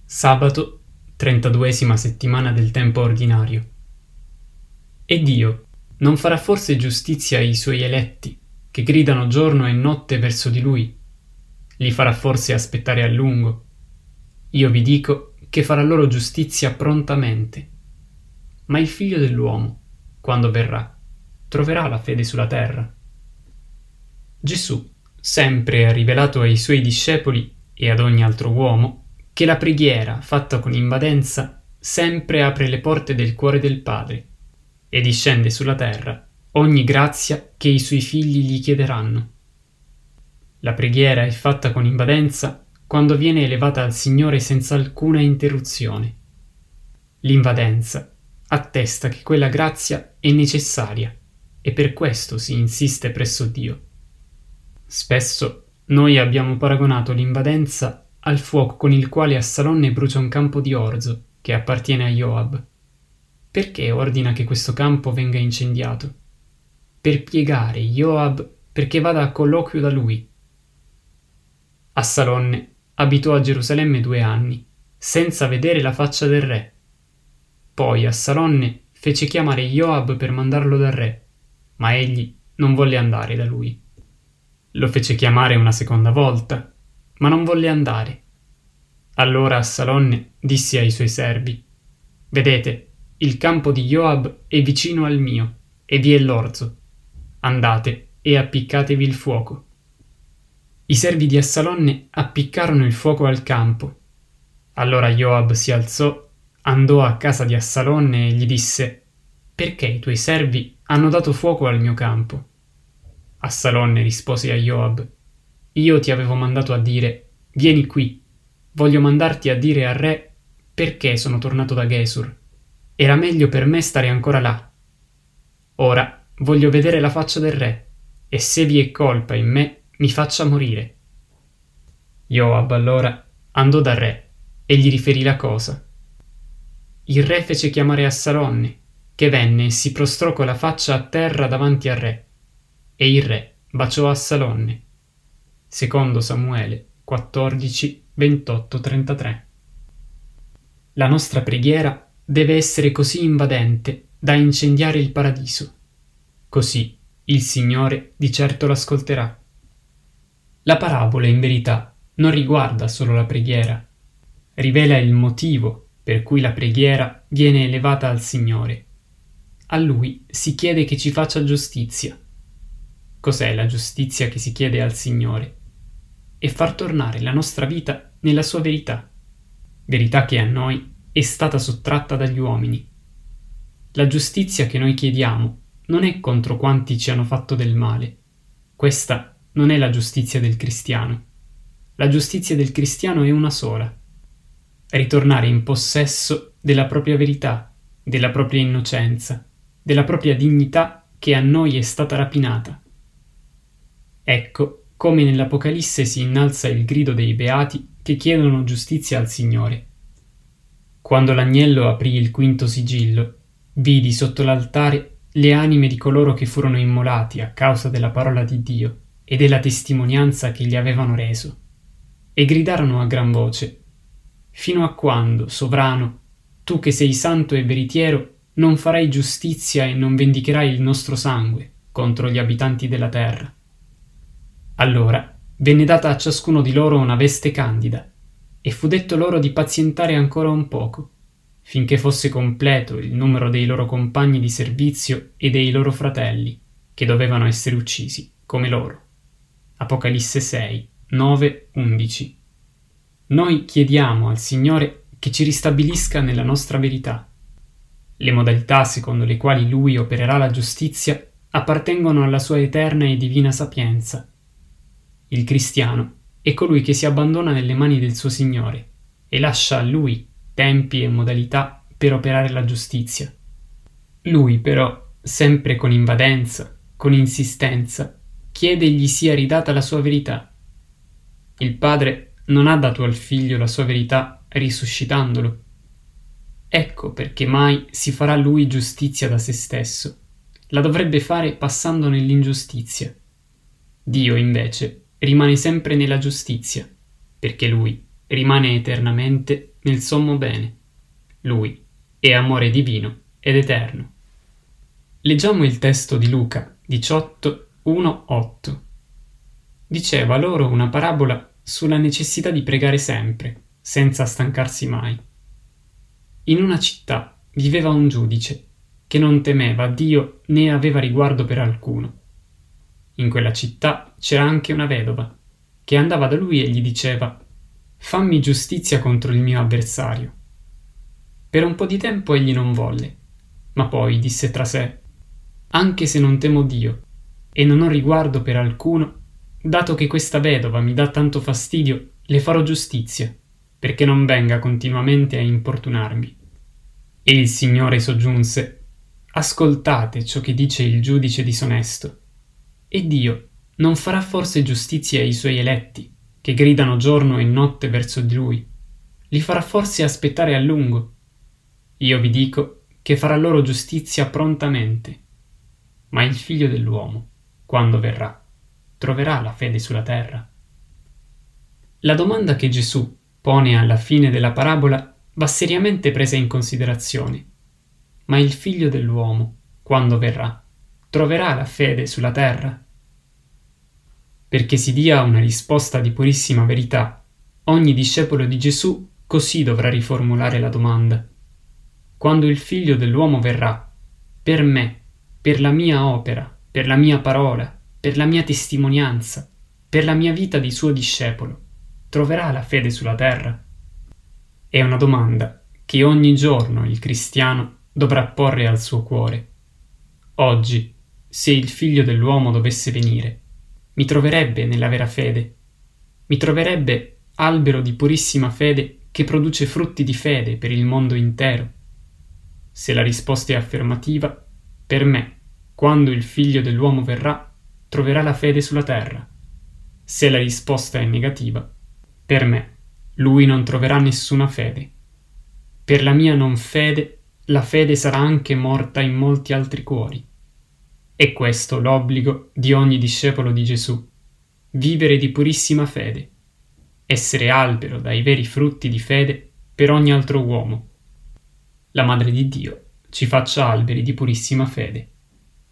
Sabato, 32esima settimana del tempo ordinario. E Dio non farà forse giustizia ai suoi eletti, che gridano giorno e notte verso di Lui? Li farà forse aspettare a lungo? Io vi dico che farà loro giustizia prontamente. Ma il Figlio dell'uomo, quando verrà, troverà la fede sulla terra? Gesù sempre ha rivelato ai suoi discepoli e ad ogni altro uomo che la preghiera fatta con invadenza sempre apre le porte del cuore del Padre e discende sulla terra ogni grazia che i suoi figli gli chiederanno. La preghiera è fatta con invadenza quando viene elevata al Signore senza alcuna interruzione. L'invadenza attesta che quella grazia è necessaria e per questo si insiste presso Dio. Spesso noi abbiamo paragonato l'invadenza al fuoco con il quale Assalonne brucia un campo di orzo che appartiene a Joab. Perché ordina che questo campo venga incendiato? Per piegare Joab perché vada a colloquio da lui. Assalonne abitò a Gerusalemme 2 anni, senza vedere la faccia del re. Poi Assalonne fece chiamare Joab per mandarlo dal re, ma egli non volle andare da lui. Lo fece chiamare una seconda volta, ma non volle andare. Allora Assalonne disse ai suoi servi: «Vedete, il campo di Joab è vicino al mio, e vi è l'orzo. Andate e appiccatevi il fuoco». I servi di Assalonne appiccarono il fuoco al campo. Allora Joab si alzò, andò a casa di Assalonne e gli disse: «Perché i tuoi servi hanno dato fuoco al mio campo?» Assalonne rispose a Joab: «Io ti avevo mandato a dire: vieni qui, voglio mandarti a dire al re perché sono tornato da Gesur. Era meglio per me stare ancora là. Ora voglio vedere la faccia del re, e se vi è colpa in me, mi faccia morire». Joab allora andò dal re e gli riferì la cosa. Il re fece chiamare Assalonne, che venne e si prostrò con la faccia a terra davanti al re, e il re baciò Assalonne. Secondo Samuele 14, 28, 33. La nostra preghiera deve essere così invadente da incendiare il paradiso. Così il Signore di certo l'ascolterà. La parabola, in verità, non riguarda solo la preghiera, rivela il motivo per cui la preghiera viene elevata al Signore. A Lui si chiede che ci faccia giustizia. Cos'è la giustizia che si chiede al Signore? È far tornare la nostra vita nella sua verità, verità che a noi è stata sottratta dagli uomini. La giustizia che noi chiediamo non è contro quanti ci hanno fatto del male. Questa non è la giustizia del cristiano. La giustizia del cristiano è una sola: ritornare in possesso della propria verità, della propria innocenza, della propria dignità che a noi è stata rapinata. Ecco come nell'Apocalisse si innalza il grido dei beati che chiedono giustizia al Signore. Quando l'agnello aprì il quinto sigillo, vidi sotto l'altare le anime di coloro che furono immolati a causa della parola di Dio e della testimonianza che gli avevano reso, e gridarono a gran voce: «Fino a quando, sovrano, tu che sei santo e veritiero, non farai giustizia e non vendicherai il nostro sangue contro gli abitanti della terra?» Allora venne data a ciascuno di loro una veste candida, e fu detto loro di pazientare ancora un poco, finché fosse completo il numero dei loro compagni di servizio e dei loro fratelli, che dovevano essere uccisi, come loro. Apocalisse 6, 9, 11. Noi chiediamo al Signore che ci ristabilisca nella nostra verità. Le modalità secondo le quali Lui opererà la giustizia appartengono alla sua eterna e divina sapienza. Il cristiano è colui che si abbandona nelle mani del suo Signore e lascia a Lui tempi e modalità per operare la giustizia. Lui però, sempre con invadenza, con insistenza, chiede gli sia ridata la sua verità. Il Padre non ha dato al Figlio la sua verità risuscitandolo. Ecco perché mai si farà Lui giustizia da se stesso. La dovrebbe fare passando nell'ingiustizia. Dio, invece, rimane sempre nella giustizia, perché Lui rimane eternamente nel sommo bene. Lui è amore divino ed eterno. Leggiamo il testo di Luca 18, 1-8. Diceva loro una parabola sulla necessità di pregare sempre, senza stancarsi mai. In una città viveva un giudice che non temeva Dio né aveva riguardo per alcuno. In quella città c'era anche una vedova che andava da lui e gli diceva: «Fammi giustizia contro il mio avversario». Per un po' di tempo egli non volle, ma poi disse tra sé: «Anche se non temo Dio e non ho riguardo per alcuno, dato che questa vedova mi dà tanto fastidio, le farò giustizia, perché non venga continuamente a importunarmi». E il Signore soggiunse: «Ascoltate ciò che dice il giudice disonesto. E Dio non farà forse giustizia ai suoi eletti, che gridano giorno e notte verso di Lui? Li farà forse aspettare a lungo? Io vi dico che farà loro giustizia prontamente. Ma il Figlio dell'uomo, quando verrà, troverà la fede sulla terra?» La domanda che Gesù pone alla fine della parabola va seriamente presa in considerazione. Ma il Figlio dell'uomo, quando verrà, troverà la fede sulla terra? Perché si dia una risposta di purissima verità, ogni discepolo di Gesù così dovrà riformulare la domanda. Quando il Figlio dell'uomo verrà, per me, per la mia opera, per la mia parola, per la mia testimonianza, per la mia vita di suo discepolo, troverà la fede sulla terra? È una domanda che ogni giorno il cristiano dovrà porre al suo cuore. Oggi, se il Figlio dell'uomo dovesse venire, mi troverebbe nella vera fede? Mi troverebbe albero di purissima fede che produce frutti di fede per il mondo intero? Se la risposta è affermativa, per me, quando il Figlio dell'uomo verrà, troverà la fede sulla terra. Se la risposta è negativa, per me, lui non troverà nessuna fede. Per la mia non fede, la fede sarà anche morta in molti altri cuori. È questo l'obbligo di ogni discepolo di Gesù: vivere di purissima fede, essere albero dai veri frutti di fede per ogni altro uomo. La Madre di Dio ci faccia alberi di purissima fede.